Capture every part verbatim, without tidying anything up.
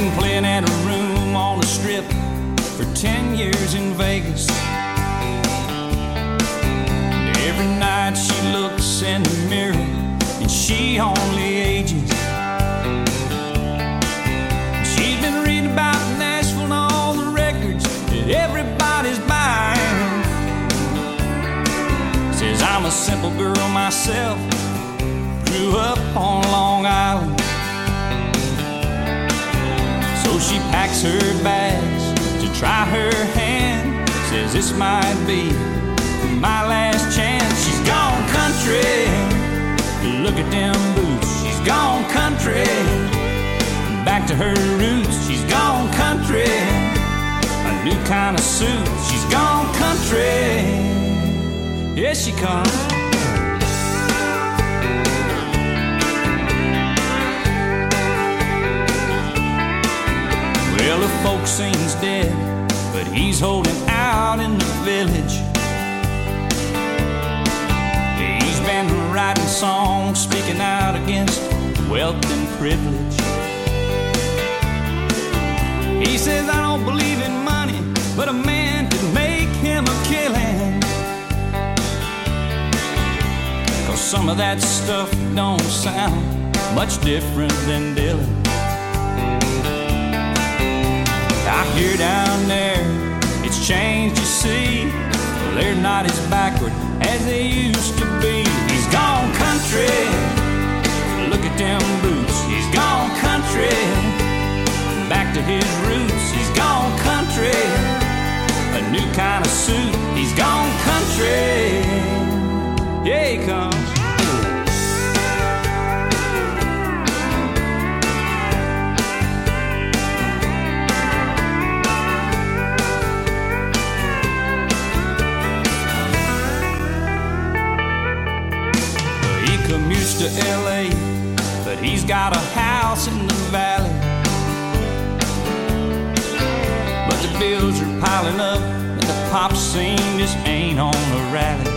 been playing at a room on the strip for ten years in Vegas. And every night she looks in the mirror and she only ages. She's been reading about Nashville and all the records that everybody's buying. Says I'm a simple girl myself, grew up on Long Island. So she packs her bags to try her hand. Says this might be my last chance. She's gone country, look at them boots. She's gone country, back to her roots. She's gone country, a new kind of suit. She's gone country, here she comes. Well, the folk scene's dead, but he's holding out in the village. He's been writing songs, speaking out against wealth and privilege. He says, I don't believe in money, but a man could make him a killing. 'Cause some of that stuff don't sound much different than Dylan. I hear down there, it's changed, you see. Well, they're not as backward as they used to be. He's gone country, look at them boots. He's gone country, back to his roots. He's gone country, a new kind of suit. He's gone country, yeah he comes. Commutes to L A, but he's got a house in the valley. But the bills are piling up and the pop scene just ain't on a rally.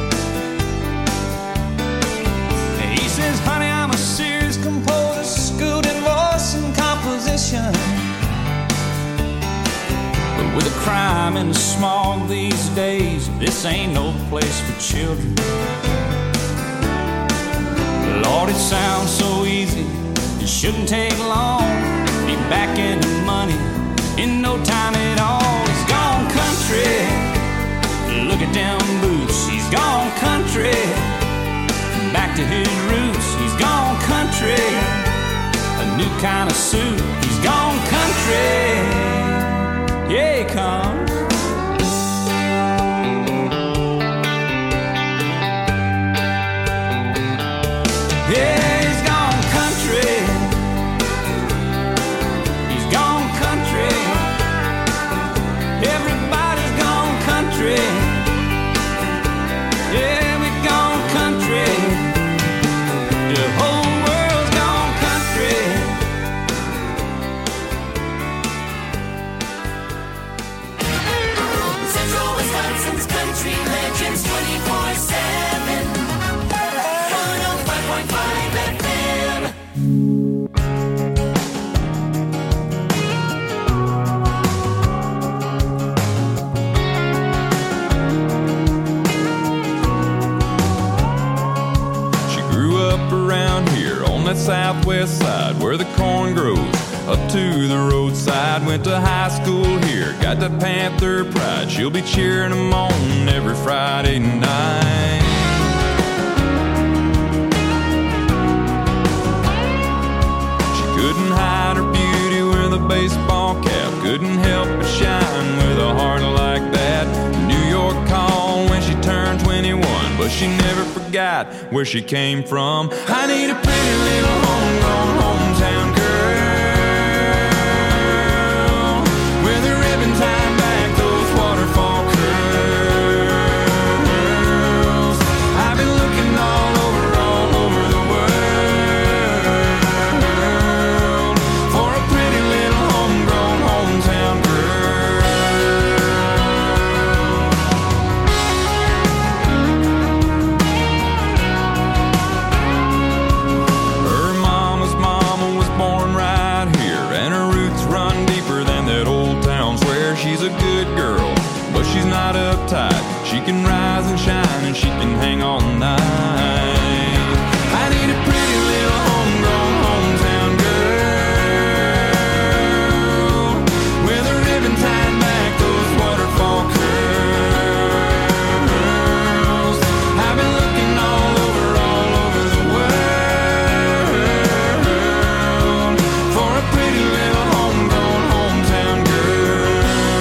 And he says, honey, I'm a serious composer, schooled in voice and composition. But with the crime and the smog these days, this ain't no place for children. Lord, it sounds so easy, it shouldn't take long. Be back in the money in no time at all. He's gone country, look at them boots. He's gone country, back to his roots. He's gone country, a new kind of suit. He's gone country, yeah he comes. Yeah, he's gone country. He's gone country. Everybody's gone country. Yeah, we've gone country. The whole world's gone country. Central Wisconsin's country legends twenty-four seven. one oh five point five F M. She grew up around here on that southwest side where the corn grows up to the roadside. Went to high school here, got that Panther pride. She'll be cheering them on every Friday night. Couldn't hide her beauty with a baseball cap. Couldn't help but shine with a heart like that. New York called when she turned twenty-one, but she never forgot where she came from. I need a pretty little homegrown hometown girl with a ribbon tied back, those waterfall curls. I've been looking all over, all over the world for a pretty little homegrown hometown girl. Her mama's mom not uptight. She can rise and shine and she can hang all night. I need a pretty little homegrown hometown girl with a ribbon tied back, those waterfall curls. I've been looking all over, all over the world for a pretty little homegrown hometown girl.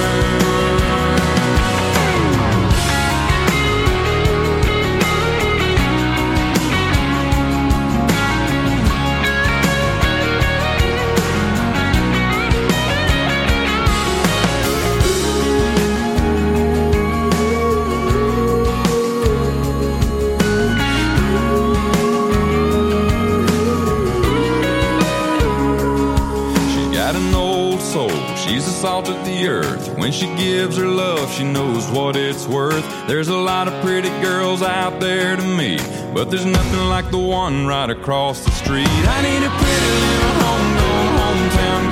She's the salt of the earth. When she gives her love, she knows what it's worth. There's a lot of pretty girls out there to meet, but there's nothing like the one right across the street. I need a pretty little homegrown hometown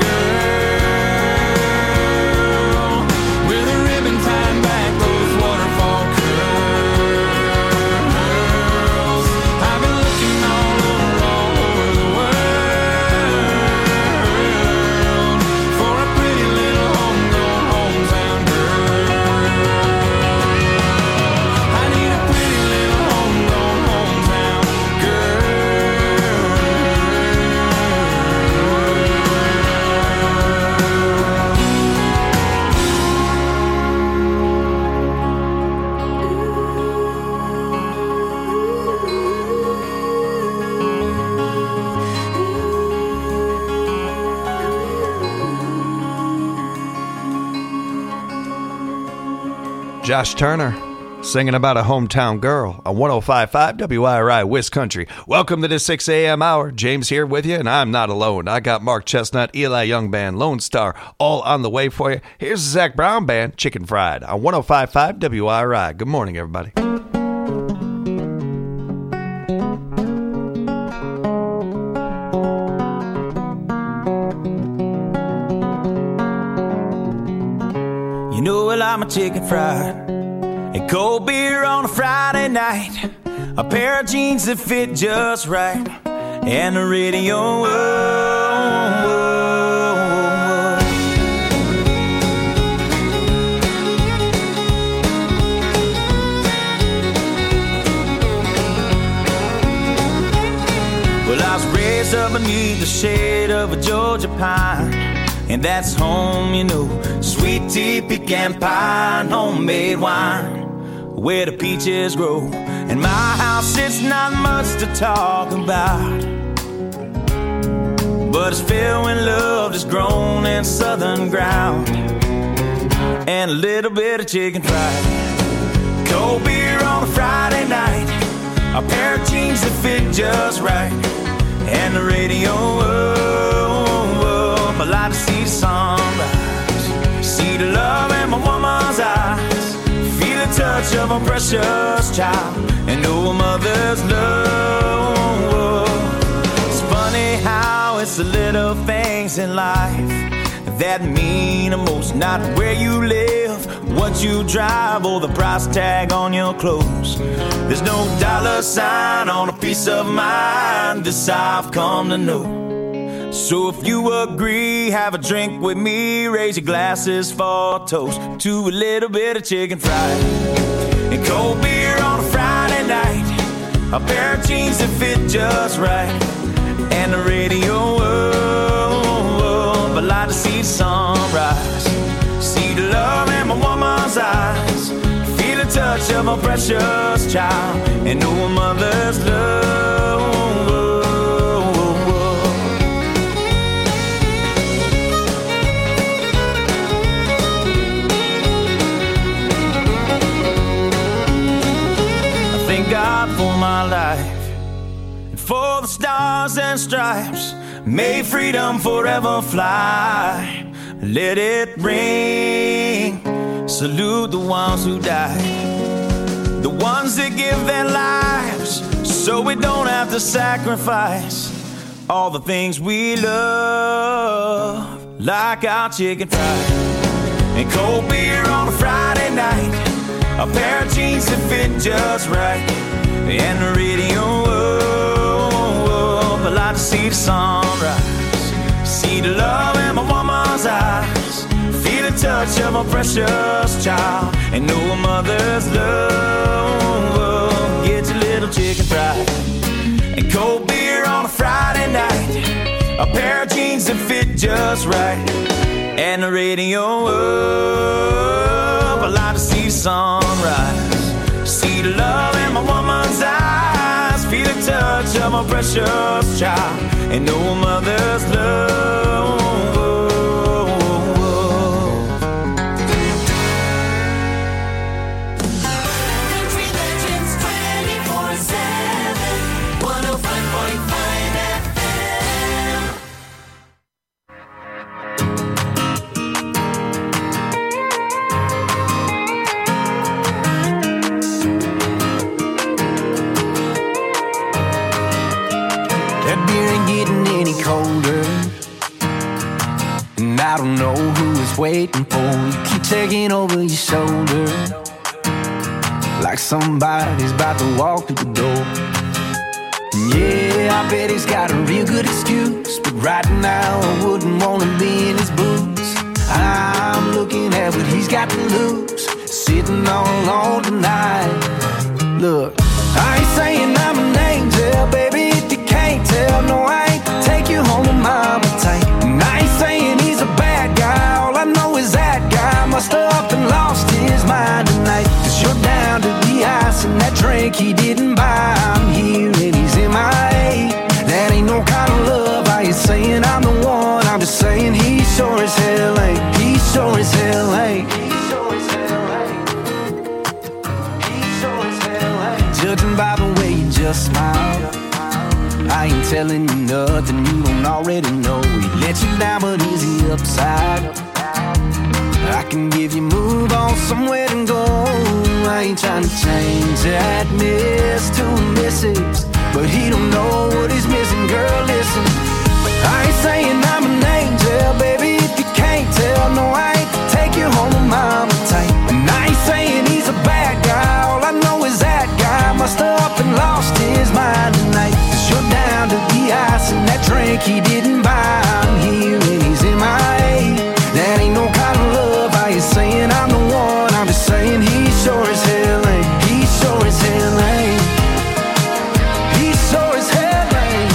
girl with a ribbon tied back, those waterfall curls. I've been looking all over, all over the world for a pretty little homegrown hometown girl. I need a pretty little homegrown hometown Josh Turner singing about a hometown girl on one oh five point five W I R I West Country. Welcome to the six a.m. hour. James here with you, and I'm not alone. I got Mark Chestnut, Eli Young Band, Lone Star, all on the way for you. Here's the Zach Brown Band, Chicken Fried, on one oh five point five W I R I. Good morning, everybody. You know I like my chicken fried and cold beer on a Friday night, a pair of jeans that fit just right, and the radio. Whoa, whoa, whoa. Well, I was raised up beneath the shade of a Georgia pine, and that's home, you know. Sweet tea, pecan pie, and homemade wine, where the peaches grow. In my house, it's not much to talk about, but it's filled when love is grown in southern ground, and a little bit of chicken fried, cold beer on a Friday night, a pair of jeans that fit just right, and the radio. I like to see the sunrise, see the love in my woman's eyes, feel the touch of a precious child, and know a mother's love. It's funny how it's the little things in life that mean the most, not where you live, what you drive, or the price tag on your clothes. There's no dollar sign on a piece of mind, this I've come to know. So if you agree, have a drink with me, raise your glasses for a toast to a little bit of chicken fried and cold beer on a Friday night, a pair of jeans that fit just right, and the radio. But I like to see the sunrise, see the love in my woman's eyes, feel the touch of a precious child, and know a mother's love. God for my life and for the stars and stripes, may freedom forever fly, let it ring, salute the ones who died, the ones that give their lives so we don't have to sacrifice all the things we love, like our chicken fried and cold beer on a Friday night, a pair of jeans that fit just right, and the radio up. I like to see the sunrise, see the love in my woman's eyes, feel the touch of my precious child, and know a mother's love gets a little chicken fried and cold beer on a Friday night, a pair of jeans that fit just right, and the radio up. I like to see the sunrise, see the love in my woman's eyes, feel the touch of my precious child, and know a mother's love. Country Legends twenty-four seven, one oh five point five F M. That beer ain't getting any colder, and I don't know who is waiting for you. Keep taking over your shoulder like somebody's about to walk through the door. And yeah, I bet he's got a real good excuse, but right now I wouldn't want to be in his boots. I'm looking at what he's got to lose, sitting all alone tonight. Look, I ain't saying I'm an angel, baby, if you can't tell. No, I ain't take you home to mama tight. And I ain't saying he's a bad guy, all I know is that guy must have up and lost his mind tonight. Cause you're down to the ice and that drink he didn't buy. I'm here and he's in my A. That ain't no kind of love. I ain't saying I'm the one, I'm just saying he sure as hell ain't. He sure as hell ain't. He sure as hell ain't. He sure as hell ain't. Judging by the way you just smile, I ain't telling you nothing you don't already know. He let you down, but is he upside? I can give you move on somewhere to go. I ain't trying to change that miss to a missus, but he don't know what he's missing. Girl, listen, I ain't saying I'm an angel, baby, if you can't tell. No, I ain't take you home to mama tight. And I ain't saying he's a bad guy, all I know is that guy must have up and lost his mind tonight. Cause you're down to the ice and that drink he didn't buy. I'm here and he's in my A. That ain't no kind of love. I ain't saying I'm the one, I'm just saying he sure as hell ain't. He sure as hell ain't. He sure as hell ain't.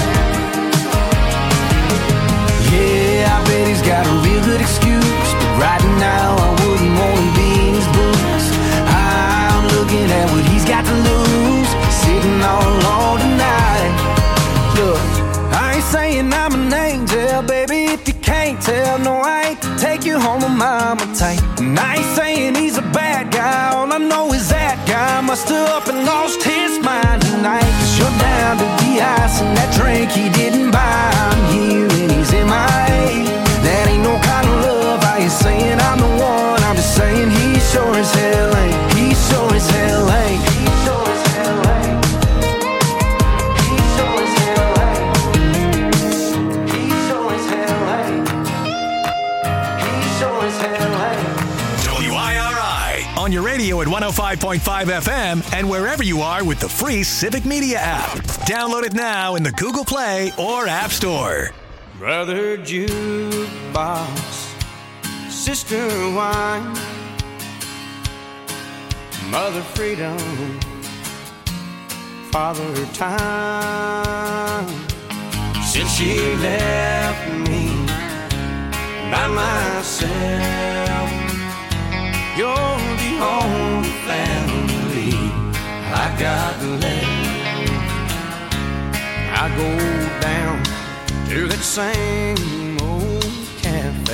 Yeah, I bet he's got a real good excuse, but right now I wouldn't want to be in his boots. I'm looking at what he's got to lose, sitting all alone tonight. Look, I ain't saying I'm an angel, baby, if you can't tell. No, I ain't take you home to mama tight. And I ain't saying he's a bad guy, all I know is that guy must have up and lost his mind tonight. Cause you're down to the ice and that drink he didn't buy. I'm here and he's in my A. That ain't no kind of love. I ain't saying I'm the one, I'm just saying he sure as hell ain't. He sure as hell ain't. He sure as hell ain't. He sure as hell ain't. He sure as hell ain't. He sure as hell ain't. W I R I on your radio at one oh five point five F M and wherever you are with the free Civic Media app. Download it now in the Google Play or App Store. Brother jukebox, sister wine, mother freedom, father time. Since she left me by myself, you're the only family I got left. I go down to that same old cafe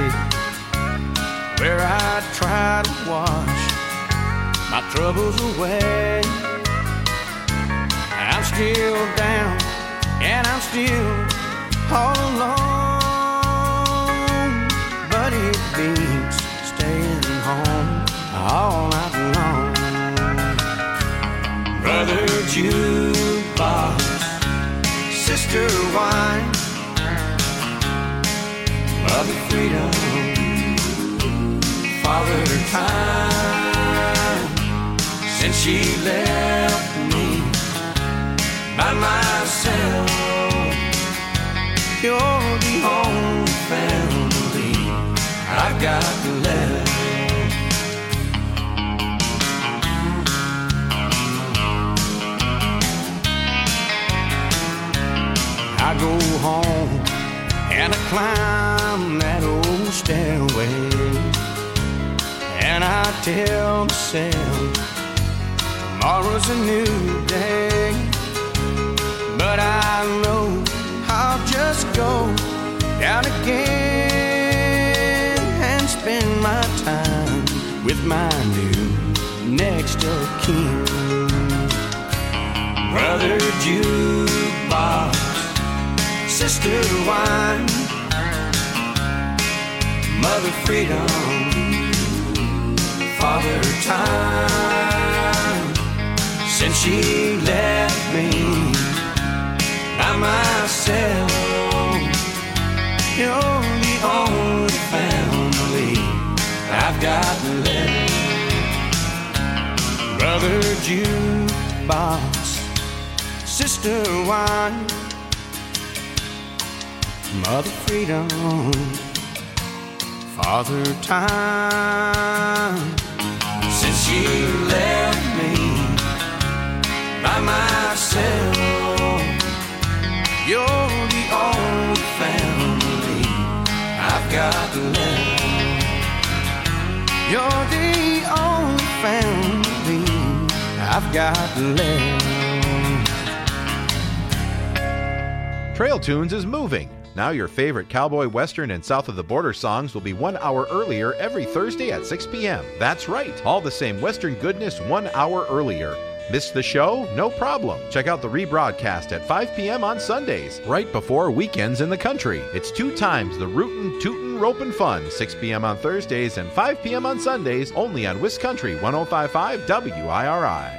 where I try to wash my troubles away. I'm still down and I'm still all alone, but it beats staying home all night long. Brother jukebox, sister wine, mother freedom, father time. she left me by myself. You're the only family I've got left. I go home and I climb that old stairway, and I tell myself tomorrow's a new day. But I know I'll just go down again and spend my time with my new next of kin. Brother Jukebox, Sister Wine, Mother Freedom, Father Time. Since she left me by myself, you're the only family I've got left. Brother Jukebox, Sister Wine, Mother Freedom, Father Time. Since she left me by myself, you're the only family I've got left. You're the only family I've got left. Trail Tunes is moving. Now your favorite cowboy, western, and south of the border songs will be one hour earlier every Thursday at six p.m. That's right, all the same western goodness one hour earlier. Missed the show? No problem. Check out the rebroadcast at five p.m. on Sundays, right before weekends in the country. It's two times the rootin', tootin', ropin' fun, six p.m. on Thursdays and five p.m. on Sundays, only on Wiscountry one oh five point five W I R I.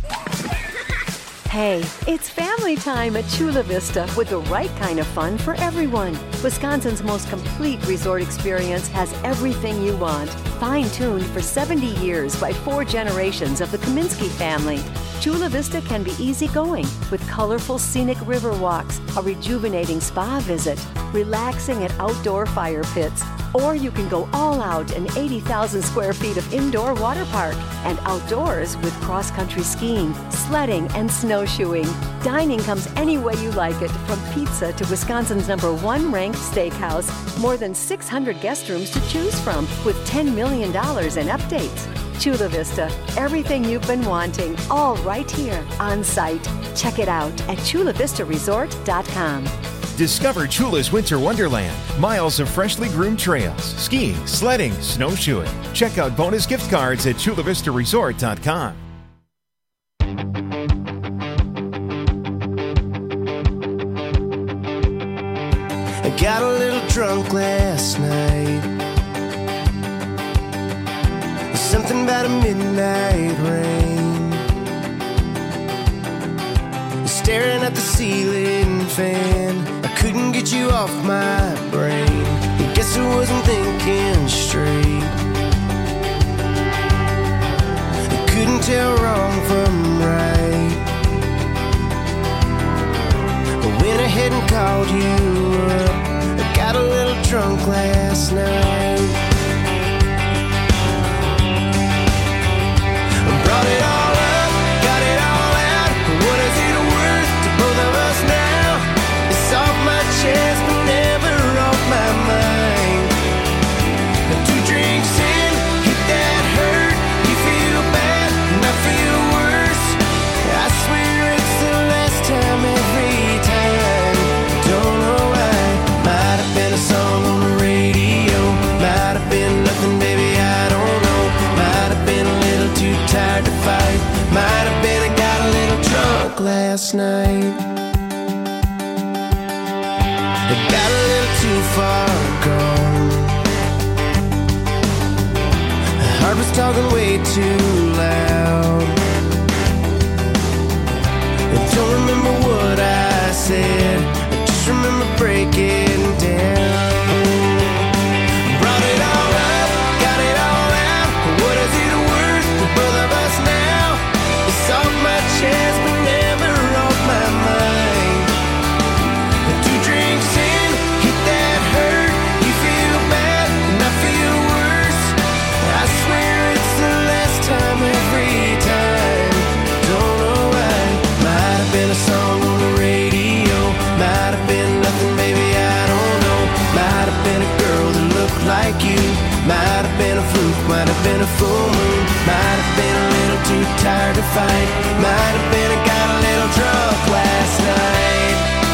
Hey, it's family time at Chula Vista with the right kind of fun for everyone. Wisconsin's most complete resort experience has everything you want. Fine-tuned for seventy years by four generations of the Kaminsky family. Chula Vista can be easygoing with colorful scenic river walks, a rejuvenating spa visit, relaxing at outdoor fire pits, or you can go all out in eighty thousand square feet of indoor water park and outdoors with cross-country skiing, sledding, and snowshoeing. Dining comes any way you like it, from pizza to Wisconsin's number one ranked steakhouse. More than six hundred guest rooms to choose from with ten million dollars in updates. Chula Vista, everything you've been wanting, all right here on site. Check it out at chula vista resort dot com. Discover Chula's Winter Wonderland. Miles of freshly groomed trails, skiing, sledding, snowshoeing. Check out bonus gift cards at chula vista resort dot com. I got a little drunk last night. Something about a midnight rain. Staring at the ceiling fan, I couldn't get you off my brain. I guess I wasn't thinking straight. I couldn't tell wrong from right. I went ahead and called you up. I got a little drunk last night. I brought it all up, got it all out. What is it worth to both of us now? It's off my chest, but never off my mind. Two drinks in, hit that hurt. You feel bad, and I feel worse. I swear it's the last time every time. Don't know why. Might have been a song on the radio. Might have been nothing, baby, I don't know. Might have been a little too tired to fight. Might have been I got a little drunk last night. I got a little too far gone. My heart was talking way too loud. I don't remember what I said, I just remember breaking down. Brought it all up, got it all out. What is it worth to both of us now? might have been a full moon, might have been a little too tired to fight, might have been I got a little drunk last night.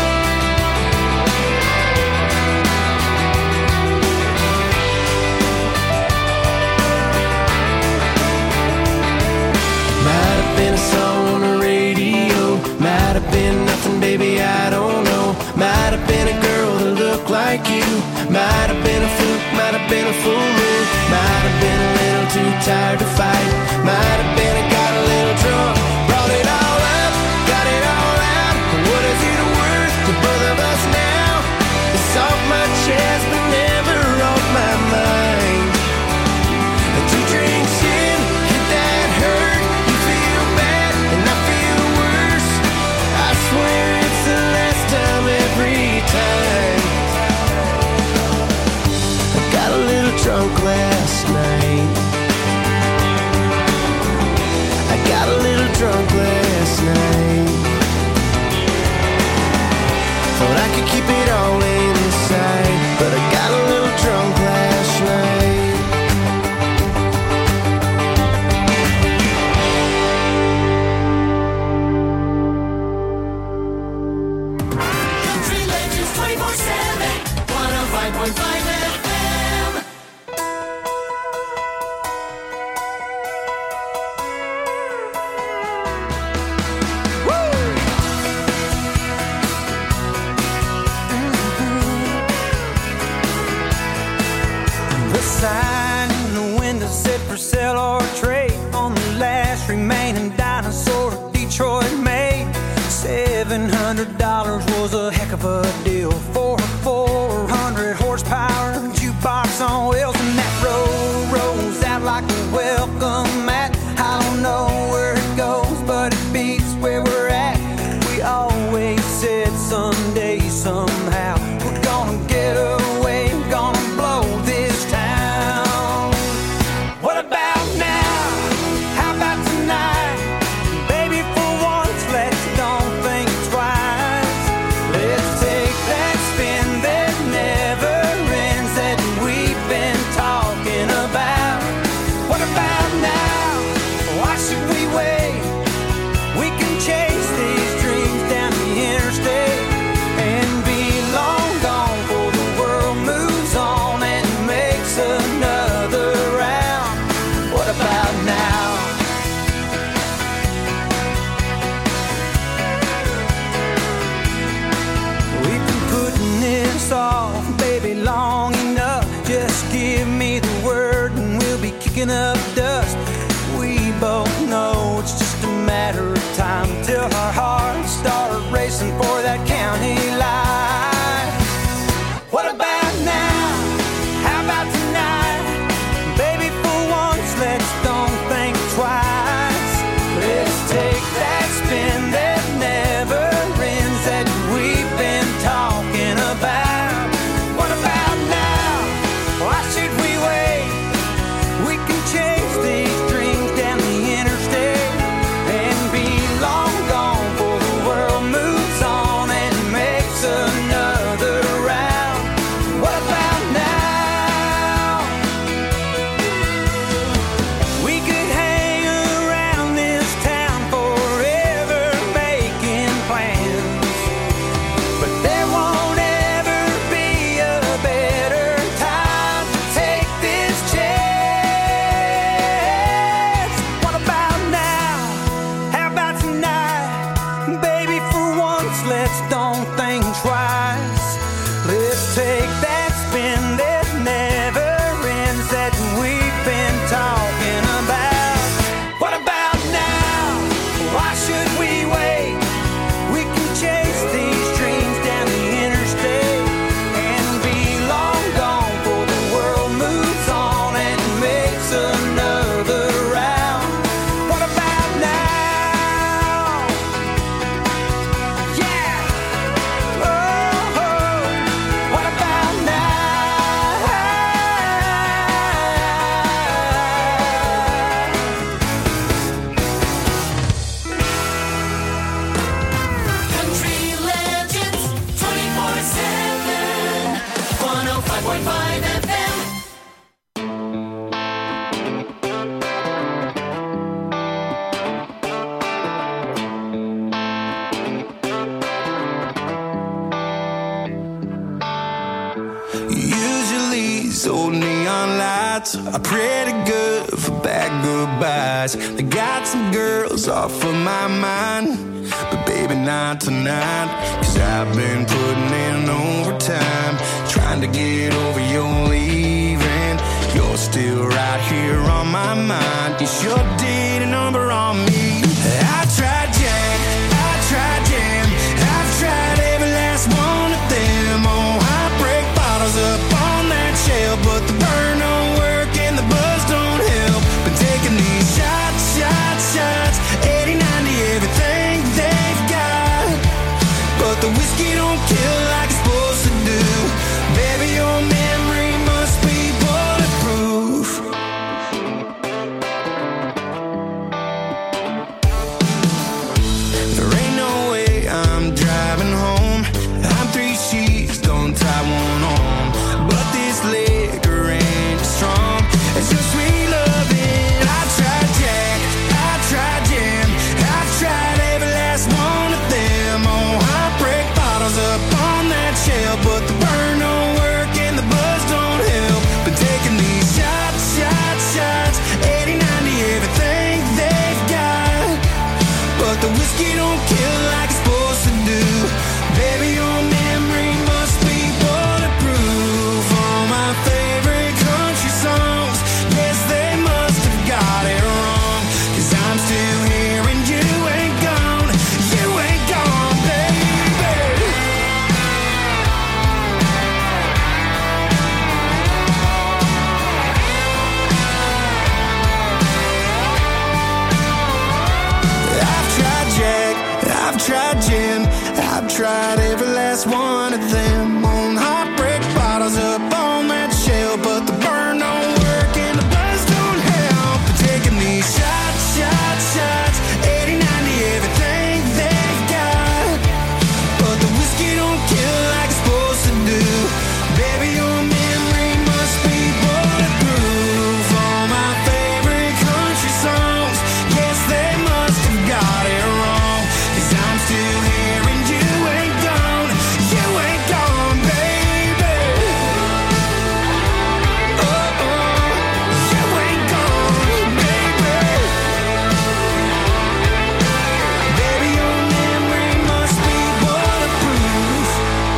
Might have been a song on the radio, might have been nothing, baby, I don't know. Might have been a girl that looked like you, might have been a fluke, might have been a full moon, might have been a little too tired to fight, might have been I got a little drunk, brought it all up, got it all out. What is it worth to both of us now? It's off my chest but never off my mind. Two drinks in, hit that hurt, you feel bad and I feel worse. I swear it's the last time every time. I got a little drunk last night. I got a little drunk last night. Thought I could keep it all inside, but I got a little drunk last night. Country Legends twenty-four seven, one oh five point five F M. The sign in the window said for sale or trade on the last remaining dinosaur Detroit made. Seven hundred dollars was a heck of a deal for a four hundred horsepower jukebox on wheels, and that road rolls out like a welcome mat. I don't know where it goes, but it beats where we're at. We always said someday, somehow, we're gonna get away, gonna blow this town. What about now? How about tonight? Baby, for once, let's don't think twice. Let's take that spin that never ends that we've been talking about. What about now? Why should we wait? We can chase these dreams down the interstate and be long gone before the world moves on and makes another round. What about now? We've been putting this off, baby, long enough. Just give me the word and we'll be kicking up dust. We both know it's just a matter of time till our hearts start racing for that county line. What about now? How about tonight? Baby, for once, let's don't think twice. Let's take that spin that never ends that we've been talking about. What about now? Why should we wait? We can chase these dreams down the interstate and be long gone before the world moves on and makes another round. What about now? We could hang around this town forever making plans, but there won't ever be a better time to take this chance. What about now? How about tonight? Baby, for once, let's don't think twice. Let's take that spin that never ends that we've been talking about. What about now? Why should we wait? We can chase these dreams down the interstate and be long gone before the world moves on and makes another round. What about now? Yeah. Oh, oh. What about now? Country Legends twenty-four seven, one oh five point five F M. Usually these old neon lights are pretty good for bad goodbyes. They got some girls off of my mind, but baby not tonight. Cause I've been putting in overtime, trying to get over your leaving. You're still right here on my mind. You sure did a number on me. I tried Jack, I tried Jam, I've tried every last one of them. Oh, heartbreak bottles up on that shelf, but the burn don't work and the buzz don't help. But taking these shots, shots, shots, eighty, ninety, everything they've got. But the whiskey don't kill like it's supposed to do. Baby, your memory must be bulletproof. There ain't no way I'm driving home. I'm three sheets, don't tie one on. But this liquor ain't as strong as your sweet loving. I tried Jack, I tried Jam, I've tried every last one of them. Oh, heartbreak bottles up on that shelf, but the burn don't work and the buzz don't help. But taking these shots, shots, shots, eighty, ninety, everything they've got. But the whiskey don't kill like it's supposed to do. Baby, your memory must be bulletproof. All my favorite country songs, yes, they must have got it wrong. Cause I'm still here and you ain't gone. You ain't gone, baby. I've tried Jack, I've tried Jim, I've tried every last one of them. On heartbreak bottles up on that shelf, but the burn don't work and the buzz don't help. But taking these shots, shots, shots, eighty, ninety, everything they've got. But the whiskey don't kill like it's supposed to do. Baby, your memory must be bulletproof. All my favorite country songs, yes, they must have got it wrong. Cause I'm still here and you ain't gone. You ain't gone, baby. Oh, oh, you ain't gone, baby. Baby, your memory must be bulletproof.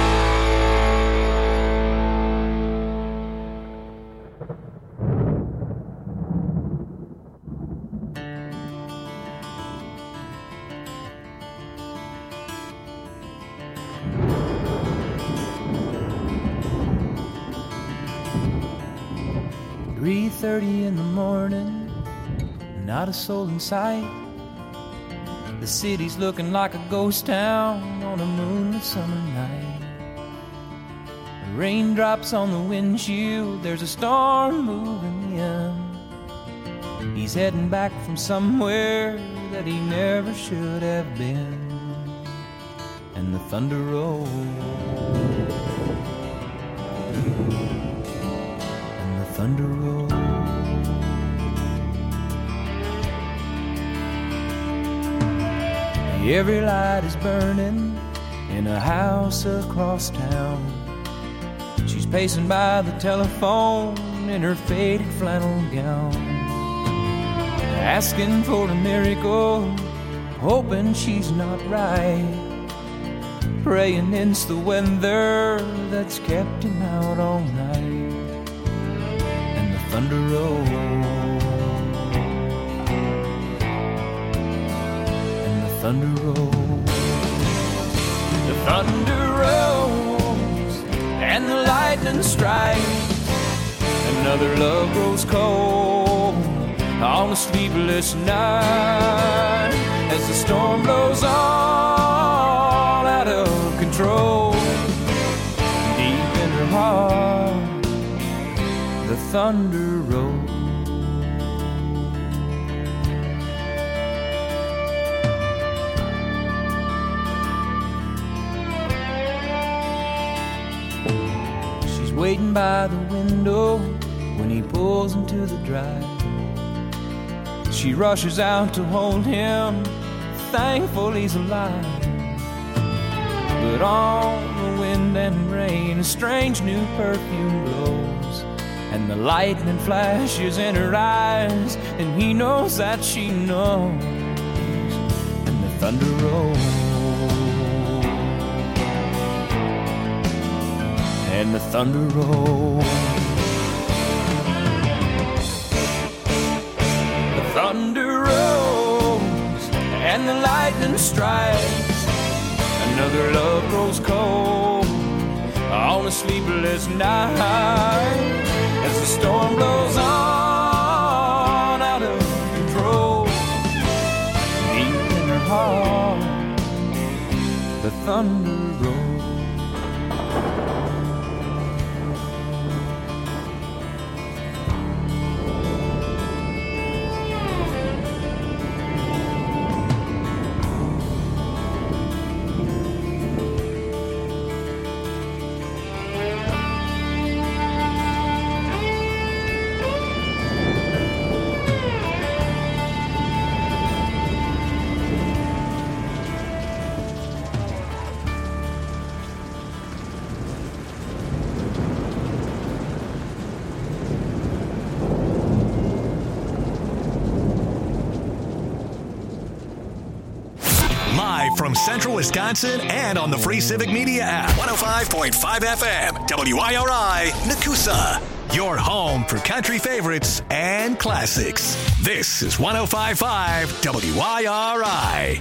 three thirty in the morning, not a soul in sight. The city's looking like a ghost town on a moonlit summer night. Raindrops on the windshield, there's a storm moving in. He's heading back from somewhere that he never should have been. And the thunder rolls, and the thunder rolls. Every light is burning in a house across town. She's pacing by the telephone in her faded flannel gown, asking for a miracle, hoping she's not right, praying it's the weather that's kept him out all night. And the thunder rolls, and the thunder rolls, the thunder rolls, and the lightning strikes. Another love grows cold on a sleepless night as the storm blows all out of control. Deep in her heart, the thunder rolls. She's waiting by the window when he pulls into the drive. She rushes out to hold him, thankful he's alive. But on the wind and rain, a strange new perfume blows, and the lightning flashes in her eyes, and he knows that she knows, and the thunder rolls, and the thunder rolls. The thunder rolls, and the lightning strikes, another love grows cold on a sleepless night, as the storm blows on out of control. Deep in her heart, the thunder rolls. From Central Wisconsin and on the free Civic Media app. one oh five point five F M, W I R I, Nakusa. Your home for country favorites and classics. This is one oh five point five W I R I.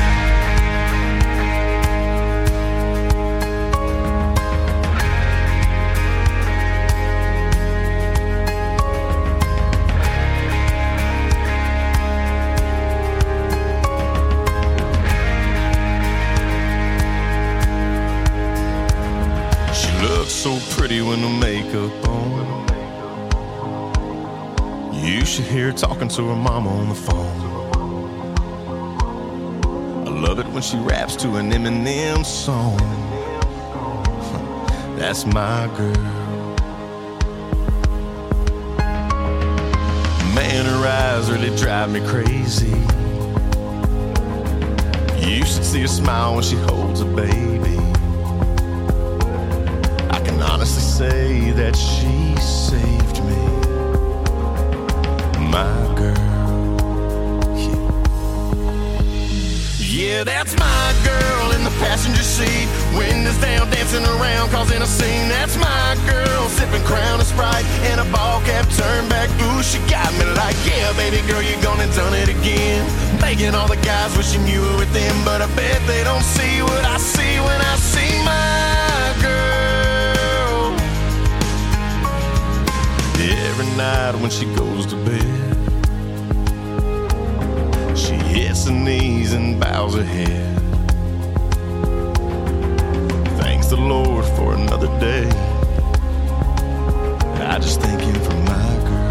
So pretty with no makeup on. You should hear her talking to her mama on the phone. I love it when she raps to an Eminem song. That's my girl. Man, her eyes really drive me crazy. You should see her smile when she holds a baby. Honestly say that she saved me, my girl. Yeah, yeah, that's my girl in the passenger seat, windows down, dancing around, causing a scene. That's my girl, sipping Crown and Sprite and a ball cap turned back. Ooh, she got me like, yeah, baby girl, you gone and done it again. Making all the guys wishing you were with them, but I bet they don't see what I see when I see my girl. Every night when she goes to bed, she hits her knees and bows her head. Thanks the Lord for another day. I just thank him for my girl.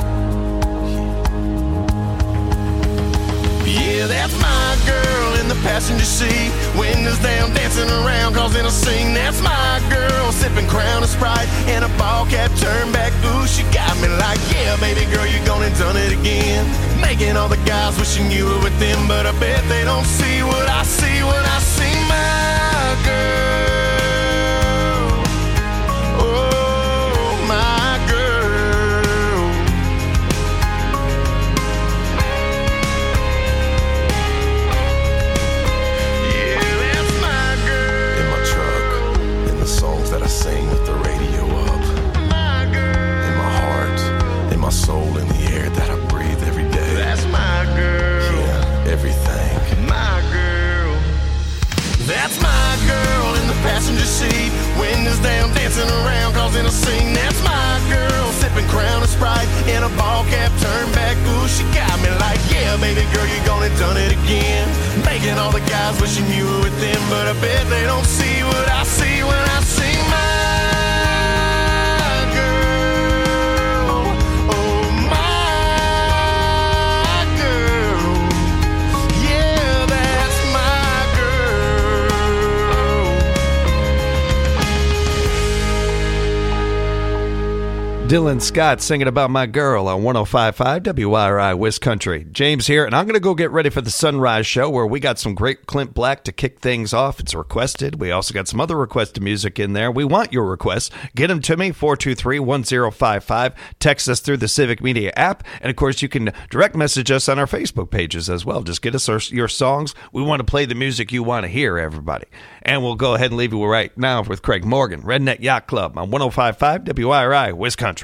Yeah, yeah, that's my girl in the passenger seat, windows down, dancing around, causing a scene. That's my girl, sipping Crown and Sprite and a ball cap turned back. Ooh, she got me like, yeah, baby girl, you gone and done it again. Making all the guys wishing you were with them, but I bet they don't see what I see when I see my girl. Oh, my girl. Yeah, that's my girl. In my truck, in the songs that I sing with the radio up. My girl. In my heart, in my soul, in the air that I breathe every day. That's my girl. Yeah, everything. My girl. That's my girl in the passenger seat, windows down, dancing around, causing a scene. That's my girl, sipping Crown and Sprite in a ball cap turned back. Ooh, she got me like, yeah, baby girl, you gone and done it again. Making all the guys wishing you were with them, but I bet they don't see what I see when I see my girl. Oh, my girl. Yeah, that's my girl. Dylan Scott singing about my girl on one oh five point five W I R I Wiscountry. James here, and I'm going to go get ready for the Sunrise Show, where we got some great Clint Black to kick things off. It's requested. We also got some other requested music in there. We want your requests. Get them to me, four two three, one oh five five. Text us through the Civic Media app, and of course, you can direct message us on our Facebook pages as well. Just get us our, your songs. We want to play the music you want to hear, everybody. And we'll go ahead and leave you right now with Craig Morgan, Redneck Yacht Club on one oh five point five W I R I Wiscountry.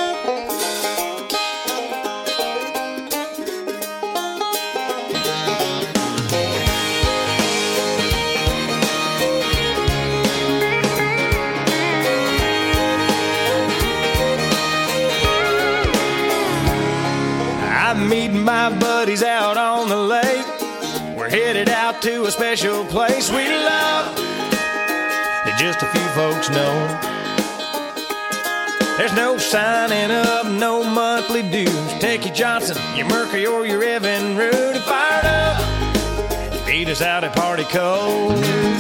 I'm meeting my buddies out on the lake. We're headed out to a special place we love that just a few folks know. There's no signing up, no monthly dues. Take your Johnson, your Mercury, or your Evan Rudy. Fired up, beat us out at Party Cove.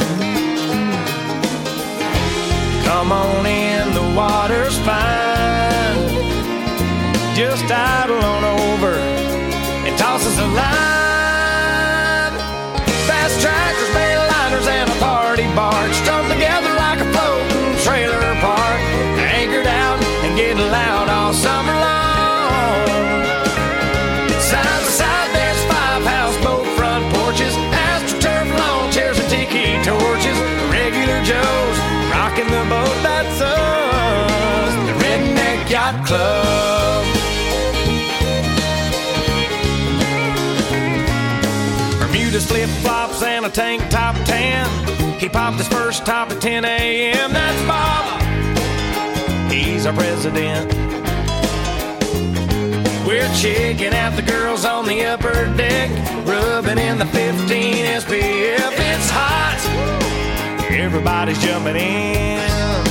Come on in, the water's fine. Just idle on over and toss us a line. Fast trackers, mainliners, and a party barge strung together like a floating trailer park. Anchored out and getting loud all summer long. Side by side, there's five houseboat front porches, AstroTurf lawn chairs and tiki torches. Regular Joes rocking the boat, that's us, the Redneck Yacht Club. Bermuda's flip-flops and a tank top tan. He popped his first top at ten a.m. That's Bob, he's our president. We're checking out the girls on the upper deck, rubbing in the fifteen S P F. It's hot, everybody's jumping in.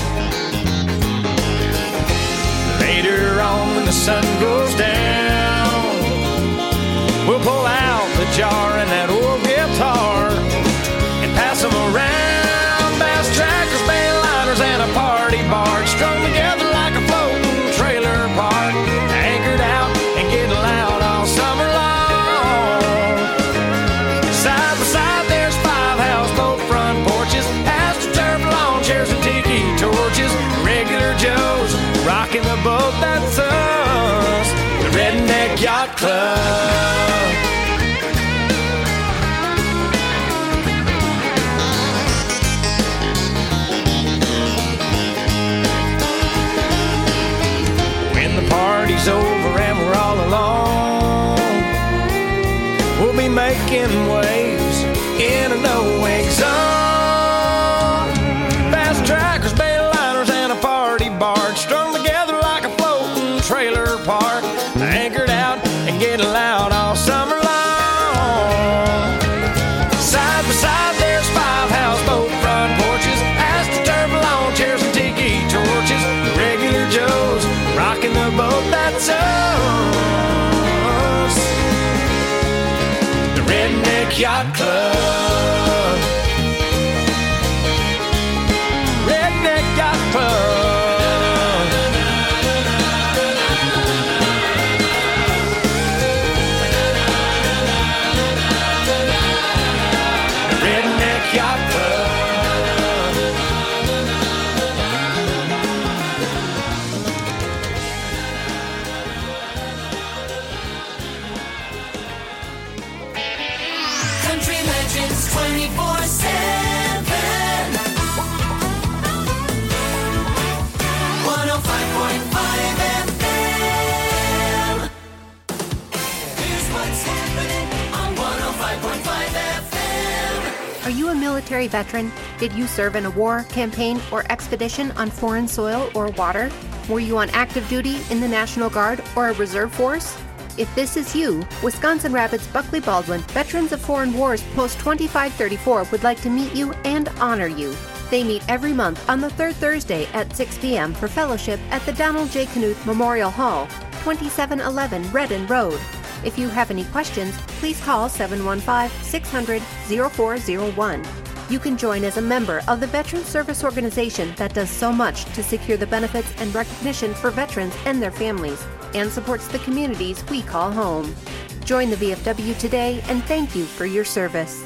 Later on when the sun goes down, we'll pull out the jar and that old guitar and pass them around. Bass trackers, mainliners, and a party barge strung together like a floating trailer park. Anchored out and getting loud all summer long. Side by side, there's five houseboat front porches, AstroTurf lawn chairs and tiki torches. Regular Joes rocking the boat, that's us, the Redneck Yacht Club. Party's over and we're all alone, we'll be making waves in a no-wake zone. Fast trackers, mainliners, and a party barge strung together like a floating trailer park. Anchored out and getting loud all summer long. Side by side, there's five houseboat front porches, AstroTurf lawn chairs and tiki torches. Regular Joes rocking the boat, that's us, the Redneck Yacht Club. Redneck Yacht Club. The Redneck Yacht Club. twenty-four seven one oh five point five F M. Here's what's happening on one oh five point five F M. Are you a military veteran? Did you serve in a war, campaign, or expedition on foreign soil or water? Were you on active duty in the National Guard or a reserve force? If this is you, Wisconsin Rapids Buckley Baldwin Veterans of Foreign Wars Post twenty-five thirty-four would like to meet you and honor you. They meet every month on the third Thursday at six p.m. for fellowship at the Donald J. Knuth Memorial Hall, twenty-seven eleven Redden Road. If you have any questions, please call seven one five, six hundred, oh four oh one. You can join as a member of the Veteran Service Organization that does so much to secure the benefits and recognition for veterans and their families, and supports the communities we call home. Join the V F W today, and thank you for your service.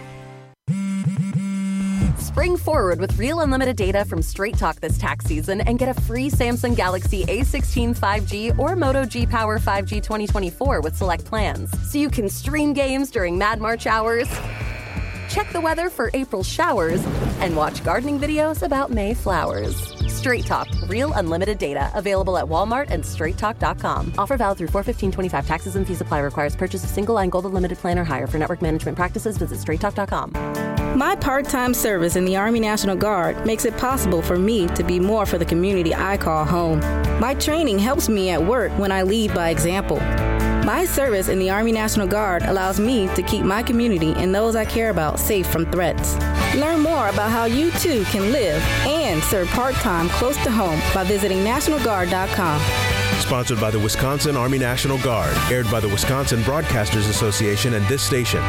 Spring forward with real unlimited data from Straight Talk this tax season and get a free Samsung Galaxy A sixteen five G or Moto G Power five G twenty twenty-four with select plans, so you can stream games during Mad March hours, check the weather for April showers, and watch gardening videos about May flowers. Straight Talk, real unlimited data, available at Walmart and straight talk dot com. Offer valid through four fifteen twenty-five. Taxes and fees apply. Requires purchase of single line Gold Unlimited plan or higher. For network management practices, visit straight talk dot com. My part-time service in the Army National Guard makes it possible for me to be more for the community I call home. My training helps me at work when I lead by example. My service in the Army National Guard allows me to keep my community and those I care about safe from threats. Learn more about how you too can live and serve part-time close to home by visiting national guard dot com. Sponsored by the Wisconsin Army National Guard. Aired by the Wisconsin Broadcasters Association and this station.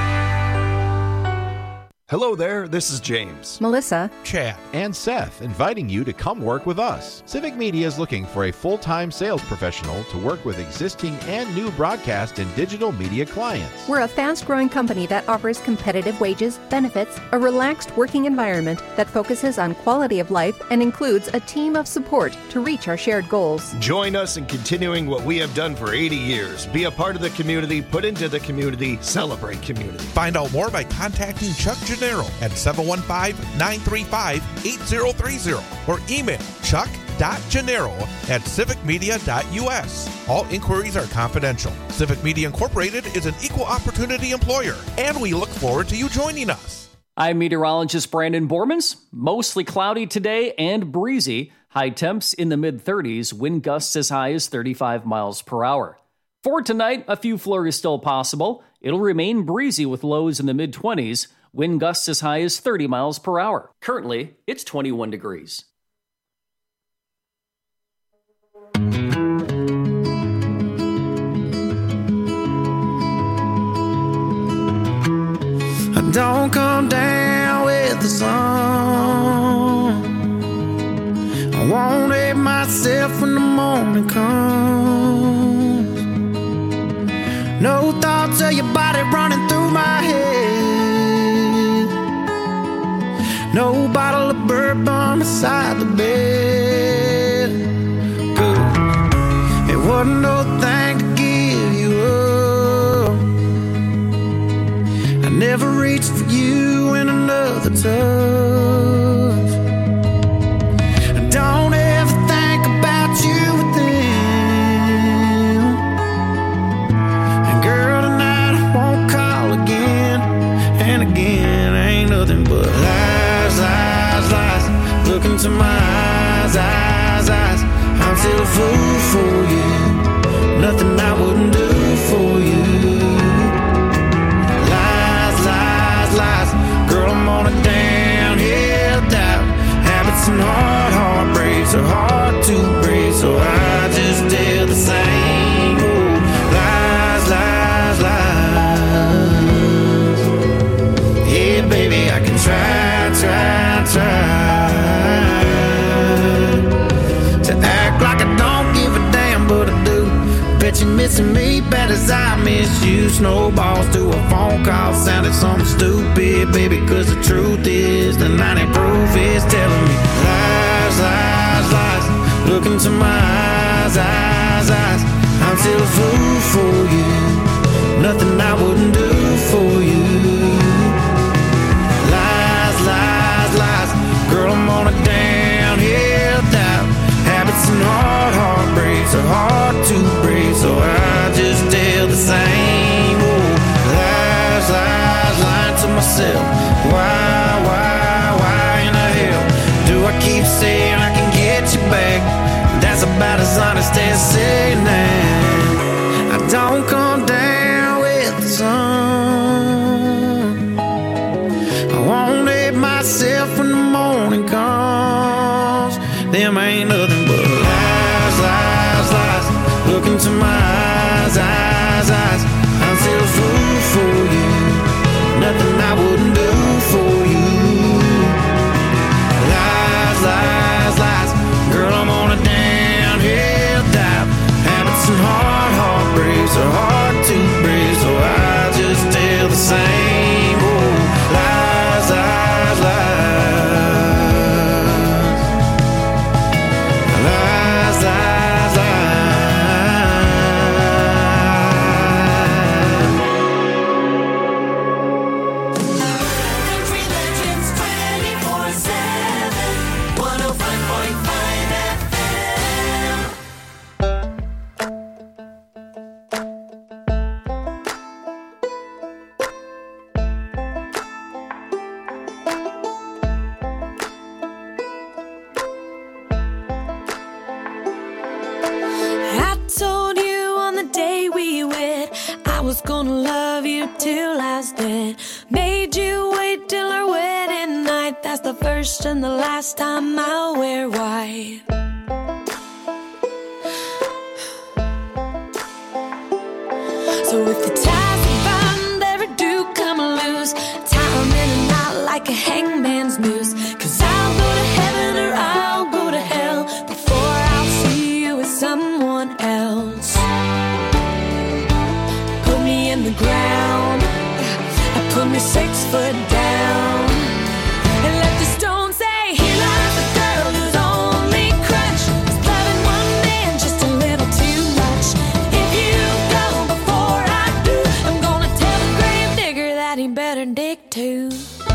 Hello there, this is James, Melissa, Chad, and Seth, inviting you to come work with us. Civic Media is looking for a full-time sales professional to work with existing and new broadcast and digital media clients. We're a fast-growing company that offers competitive wages, benefits, a relaxed working environment that focuses on quality of life and includes a team of support to reach our shared goals. Join us in continuing what we have done for eighty years. Be a part of the community, put into the community, celebrate community. Find out more by contacting Chuck Gennaro at seven one five, nine three five, eight zero three zero or email chuck dot gennaro at civic media dot u s. All inquiries are confidential. Civic Media Incorporated is an equal opportunity employer, and we look forward to you joining us. I'm meteorologist Brandon Bormans. Mostly cloudy today and breezy. High temps in the mid thirties, wind gusts as high as thirty-five miles per hour. For tonight, a few flurries still possible. It'll remain breezy with lows in the mid twenties. Wind gusts as high as thirty miles per hour. Currently, it's twenty-one degrees. I don't come down with the sun. I won't hate myself when the morning comes. No thoughts of your body running through my head. No bottle of bourbon beside the bed. Good. It wasn't no thing to give you up. I never reached for you in another touch. I don't ever think about you with them. And girl, tonight I won't call again. And again, ain't nothing but lies, lies, lies. Look into my eyes, eyes, eyes. I'm still a fool for you. Nothing I wouldn't do for you. Lies, lies, lies. Girl, I'm on a downhill dive. Habits and hard heartbreaks are hard to break, so I just did the same. Oh, lies, lies, lies. Yeah, baby, I can try, try, try to act like I don't give a damn, but I do. Bet you're missing me bad as I miss you. Snowballs to a phone call sounded something stupid, baby, cause the truth is the ninety proof is telling me lies, lies, lies. Look into my eyes, eyes, eyes. I'm still a fool for you. Nothing I wouldn't do for you. Lies, lies, lies. Girl, I'm on a downhill dive. Habits and hard heartbreaks are hard to break, so I just did the same. Oh, lies, lies, lying to myself. Why, why, why in the hell do I keep saying I can get you back? That's about as honest as saying that. I don't come down with the sun. I won't hate myself when the morning comes. Them ain't nothing but lies, lies, lies. Look into my eyes, eyes, eyes. I'm still a fool for you. Nothing I wouldn't do for you. so hard to breathe, so I just tell the same old lies, lies, lies. Lies, lies, Country legends twenty-four seven, one oh five point five F M. I told you on the day we wed I was gonna love you till I was dead. Made you wait till our wedding night. That's the first and the last time I'll wear white. So if the ties we bind ever do come loose, tie 'em in a knot like a hangman's noose. 'Cause I'll go to heaven or I'll go to hell before I'll see you with someone else. Put me in the ground, put me six foot down, and let the stone say, here lies the girl whose only crutch is loving one man just a little too much. If you go before I do, I'm gonna tell the grave digger that he better dig too.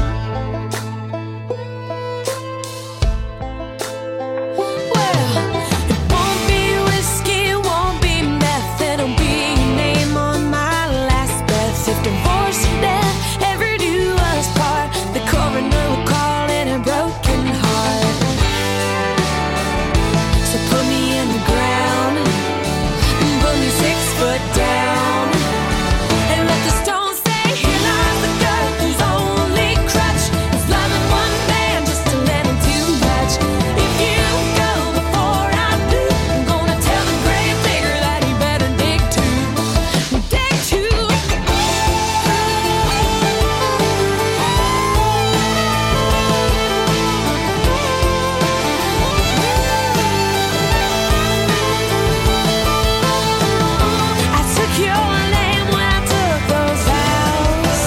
Well, it won't be whiskey, it won't be meth, it'll be your name on my last breath. If divorce or death ever do us part, the coroner will call it a broken heart. So put me in the ground, put me six foot down, and let the stone say, here lies the girl whose only crutch is loving one man just a little too much. If you go before I do, I'm gonna tell the grave digger that he better dig too. Dig too. I took your name when I took those vows.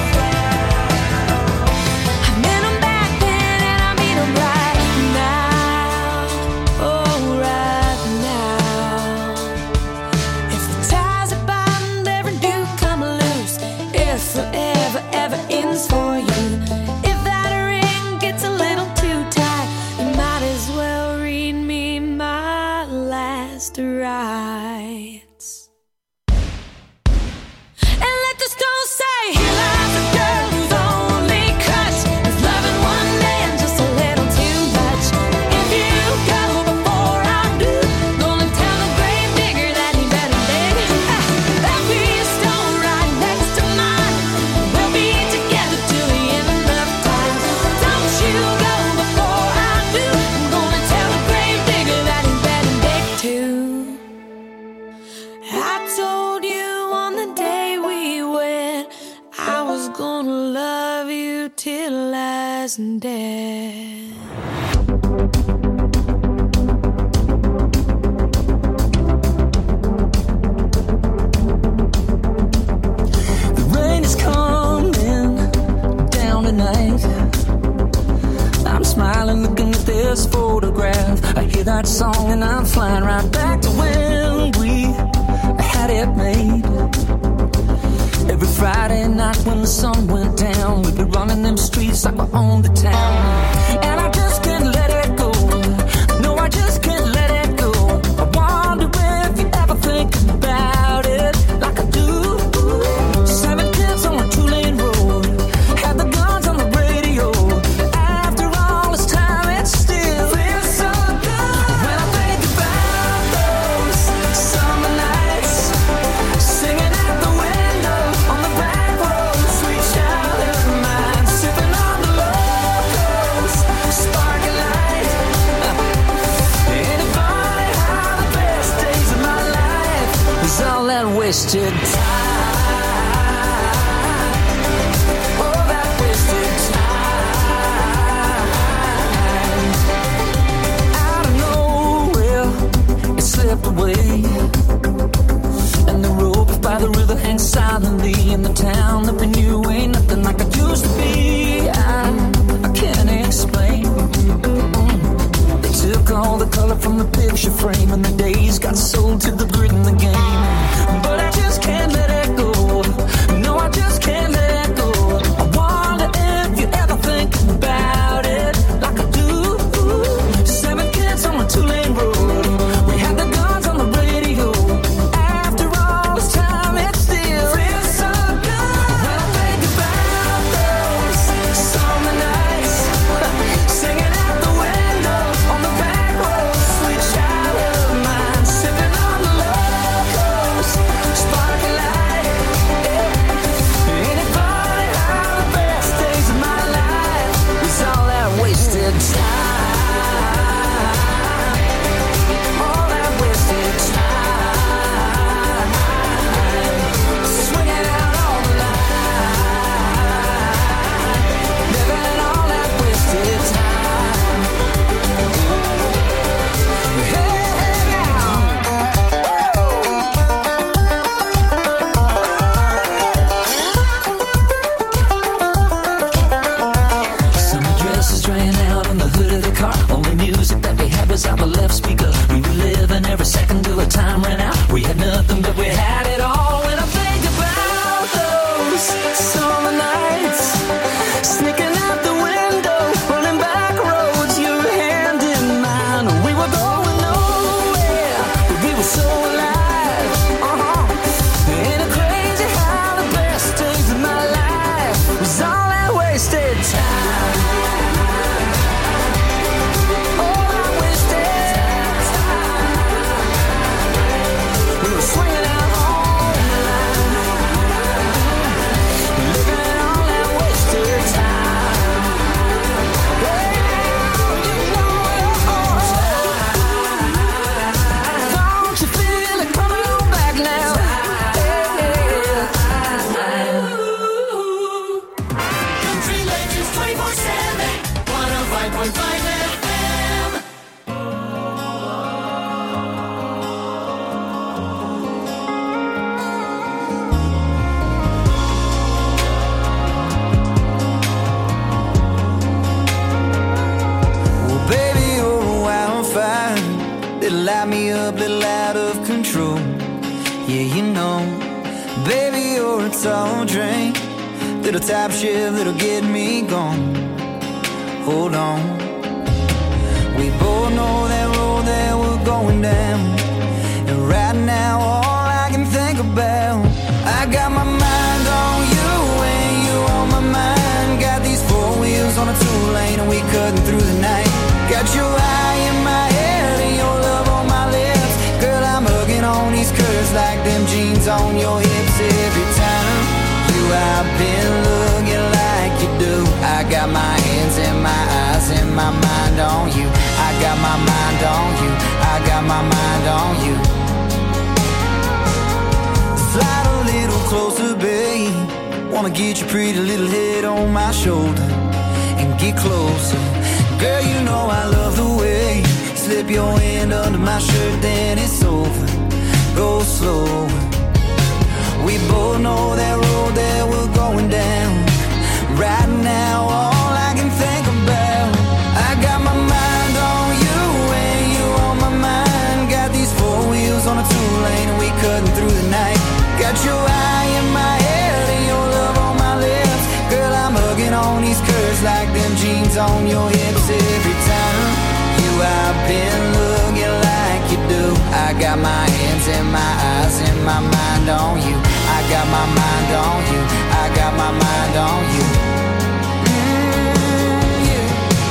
I meant 'em back then and I mean 'em right now. Oh, right now. If the ties are bound ever do come loose, if forever ever ends for you, if that ring gets a little too tight, you might as well read me my last rites. And let the stone say, here lies a girl whose only crutch is loving one man just a little too much. If you go before I do, gonna tell the grave digger that he better dig. Ah, there'll be a stone right next to mine. We'll be together till the end of time. Don't you go before I do, I'm gonna tell the grave digger that he better dig too. I told you on the day we wed I was gonna love you till I was dead. The rain is coming down tonight. I'm smiling looking at this photograph. I hear that song and I'm flying right back to when we had it made. Every Friday night when the sun went down, we'd be running them streets like we owned the town. And I just can't let it go. No, I just can't let it go. I wonder if you ever think about it like I do. Seven kids on a two-lane road, had the guns on the radio. After all this time, it still feels so good. When I think about those summer nights, singing at the window on the back road, sweet childhood mine, sipping on the locals, sparking light. Ain't it funny how the best days of my life is all that wasted time? Oh, that wasted time. Out of nowhere, it slipped away, and the rope the river hangs silently in the town that we knew ain't nothing like it used to be. I, I can't explain. Mm-mm. They took all the color from the picture frame and the days got sold to the grid in the game. But I just can't let it go. No, I just can't let it go. I wonder if you ever think about it like I do. Seven kids on a two-lane road. We had the guns on the radio. After all this time, it still feels so good. When I think about those summer nights, singing out the window on the back road, sweet child of mine, sipping on the locals, sparkling light. Yeah. Ain't it funny how the best days of my life was all that wasted time? All that wasted time, swinging out all the line, living all that wasted time. Hey, now. Summer dresses drying out on the hood of the car. Only music that we had was out the left speaker. We were living every second till the time ran out. We had nothing, but we had it all. When I think about those summer nights, sneaking out the window, running back roads, your hand in mine. We were going nowhere, but we were so alive. Uh-huh. Ain't it crazy how the best days of my life was all that wasted time? All that wasted time. We were swinging out all the line, living all that wasted time. Hey, you know it. Don't you feel it coming on back now? Country Legends twenty-four seven, one oh five point five F M. Well, baby, you're a wildfire. Little light me up, little out of control. Yeah, you know. Baby, you're a tall drink. Little top shift that'll get me gone. Hold on. We both know that road that we're going down. And right now, all I can think about, I got my mind on you and you on my mind. Got these four wheels on a two-lane and we cutting through the night. Got your eye in my head and your love on my lips. Girl, I'm hugging on these curves like them jeans on your hips. Every time you I've been looking like you do. I got my hands and my eyes and my mind on you. I got my mind on you. I got my mind on you. Slide a little closer, babe. Wanna get your pretty little head on my shoulder and get closer. Girl, you know I love the way you slip your hand under my shirt, then it's over. Go slower. We both know that road that we're going down. Right now, all I can think about, I got my mind on you and you on my mind. Got these four wheels on a two-lane and we cutting through the night. Got your eye in my head and your love on my lips. Girl, I'm hugging on these curves like them jeans on your hips. Every time you I've been looking like you do. I got my hands and my eyes and my mind on you. I got my mind on you. I got my mind on you. Mm, yeah.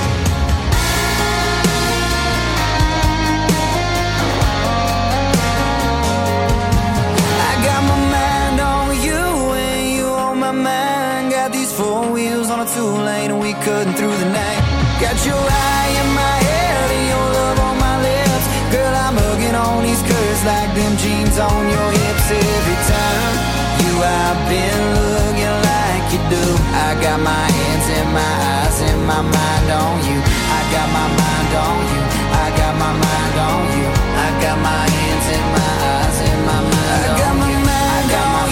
I got my mind on you and you on my mind. Got these four wheels on a two-lane and we cutting through the night. Got your eye in my head and your love on my lips. Girl, I'm hugging on these curves like them jeans on your hips. Every time you I've been looking like you do. I got my hands and my eyes and my mind on you. I got my mind on you. I got my mind on you. I got my hands and my eyes and my mind on you. I got my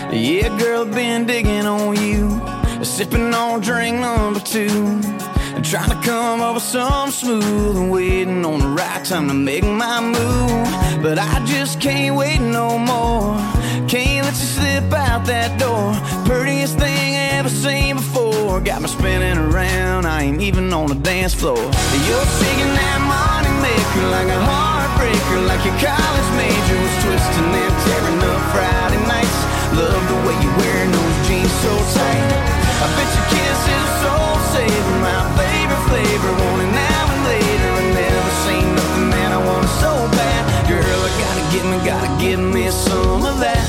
Yeah, girl, been digging on you, sipping on drink number two, trying to come up with something smooth and waiting on the right time to make my move. But I just can't wait no more. Can't let you slip out that door. Prettiest thing I ever seen before. Got me spinning around, I ain't even on the dance floor. You're shaking that money maker like a heartbreaker, like your college major was twisting and tearing up Friday nights. Love the way you're wearing those jeans so tight. I bet your kiss is a soul saver, my favorite flavor. Want it now and later. I never seen nothing that I want so bad. Girl, I gotta get me, gotta give me some of that.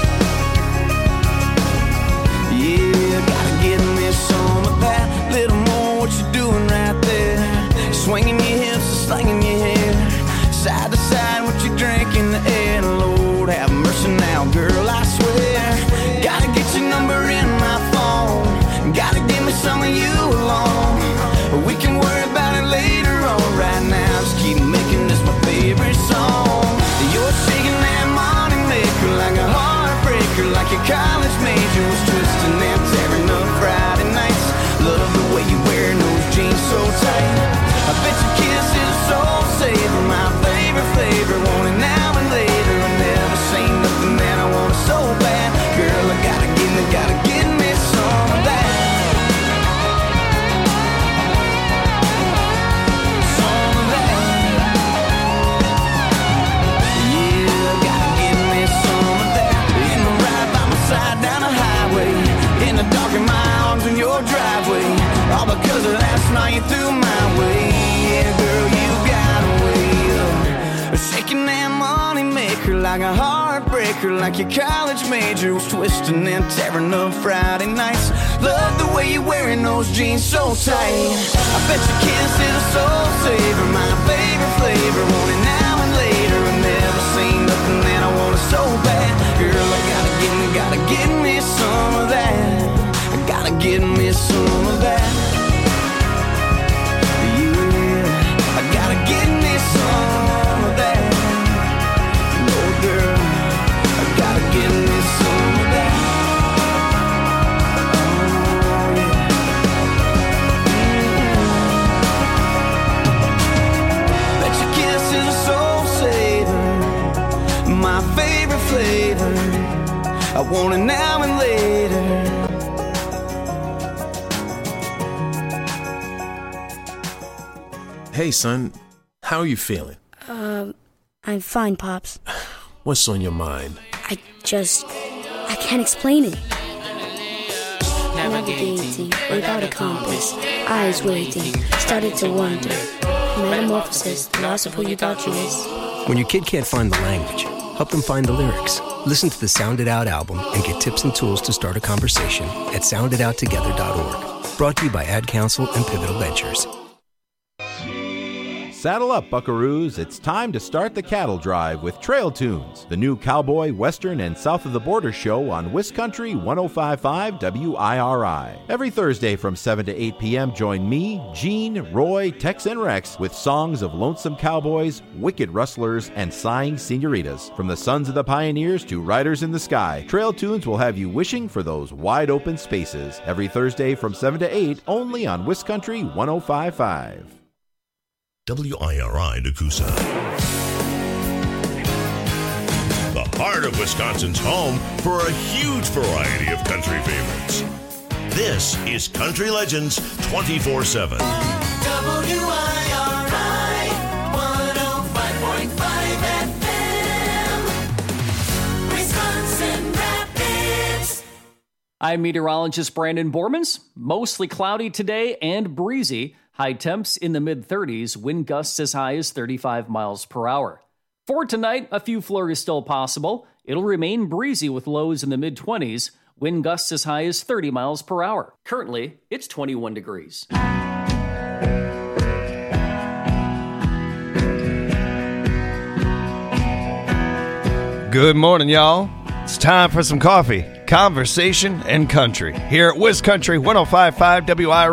Yeah, gotta give me some of that. Little more what you doing right there. Swinging your hips and slinging your hair. Side to side, what you drink in the air. Lord, have mercy now, girl, I swear. Gotta get your number in my phone. Gotta give me some of you alone. We can worry about it later on. Right now, just keep making this my favorite song. You're shaking that money maker like a heartbreaker, like your college major was twisting and tearing up Friday nights. Love the way you wearing those jeans so tight. I bet your kiss is a soul saver, my favorite flavor. Want it now and later. I never seen nothing that I want so bad. Girl, I gotta give me, gotta give me some of that. In your driveway, all because of last night you threw my way. Yeah, girl, you got away. Uh, shaking that money maker like a heartbreaker, like your college major was twisting and tearing up Friday nights. Love the way you're wearing those jeans so tight. I bet your kiss is a soul saver, my favorite flavor. Want it now and later. I've never seen nothing that I want so bad. Girl, I gotta get me, gotta get me some of that. Gotta get me some of that. Yeah, I gotta get me some of that. No, girl, I gotta get me some of that. Oh, yeah. Mm-hmm. Bet your kiss is a soul saver, my favorite flavor. I want it now and later. Hey, son, how are you feeling? Um, I'm fine, Pops. What's on your mind? I just... I can't explain it. Navigating without a compass, eyes waiting, started to wonder. Metamorphosis, the loss of who you thought you was. When your kid can't find the language, help them find the lyrics. Listen to the Sound It Out album and get tips and tools to start a conversation at sound it out together dot org. Brought to you by Ad Council and Pivotal Ventures. Saddle up, buckaroos. It's time to start the cattle drive with Trail Tunes, the new cowboy, western, and south of the border show on Wiscountry one oh five point five W I R I. Every Thursday from seven to eight p.m., join me, Gene, Roy, Tex, and Rex with songs of lonesome cowboys, wicked rustlers, and sighing senoritas. From the sons of the pioneers to riders in the sky, Trail Tunes will have you wishing for those wide open spaces. Every Thursday from seven to eight, only on Wiscountry one oh five point five. W I R I Nakusa. The heart of Wisconsin's home for a huge variety of country favorites. This is Country Legends twenty-four seven. W I R I one oh five point five F M. Wisconsin Rapids. I'm meteorologist Brandon Bormans. Mostly cloudy today and breezy. High temps in the mid thirties, wind gusts as high as thirty-five miles per hour. For tonight, a few flurries still possible. It'll remain breezy with lows in the mid twenties, wind gusts as high as thirty miles per hour. Currently, it's twenty-one degrees. Good morning, y'all. It's time for some coffee, conversation, and country here at Wiscountry one oh five point five W I R I.